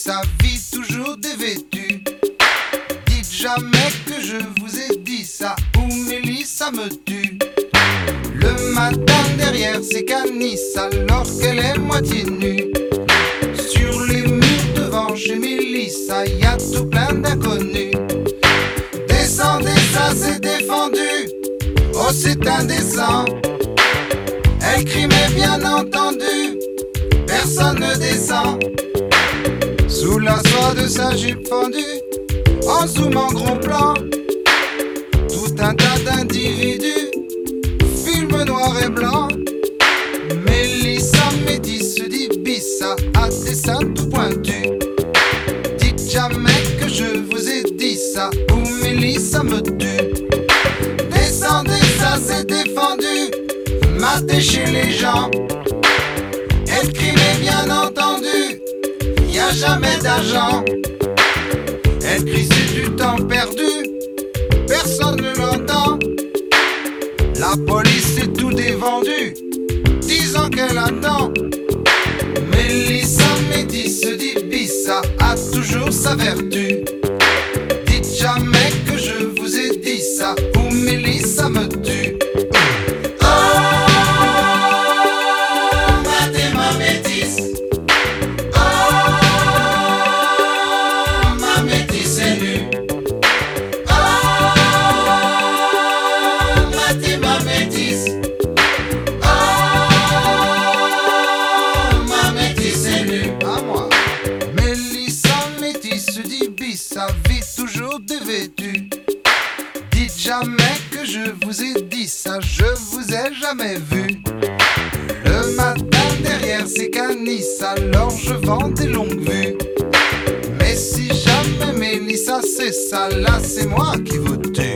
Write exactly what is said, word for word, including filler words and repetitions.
sa vie toujours dévêtue. Dites jamais que je vous ai dit ça, ou Mélissa me tue. Le matin derrière ses canisses, alors qu'elle est moitié nue. Sur les murs devant chez Mélissa, y a tout plein d'inconnus. Descendez, ça c'est défendu, oh c'est indécent. Elle crie mais bien entendu, personne ne descend. Sous la soie de sa jupe fendue, en zoom en gros plan, tout un tas d'individus, film noir et blanc. Mélissa métisse dit Bissa à des seins tout pointus. Dites jamais que je vous ai dit ça, ou Mélissa me tue. Descendez, ça c'est défendu, matez chez les gens. Elle crie mais bien entendu, y a jamais d'argent. Elle crie c'est du temps perdu, personne ne l'entend. La police est tout dévendu, disant qu'elle attend. Mélissa métisse dit Bissa a toujours sa vertu. Dites jamais que je vous ai dit ça, ou Mélissa me tue. Sa vie toujours dévêtue. Dites jamais que je vous ai dit ça, je vous ai jamais vu. Le matin derrière ces canisses, alors je vends des longues vues. Mais si jamais Mélissa c'est ça, là c'est moi qui vous tue.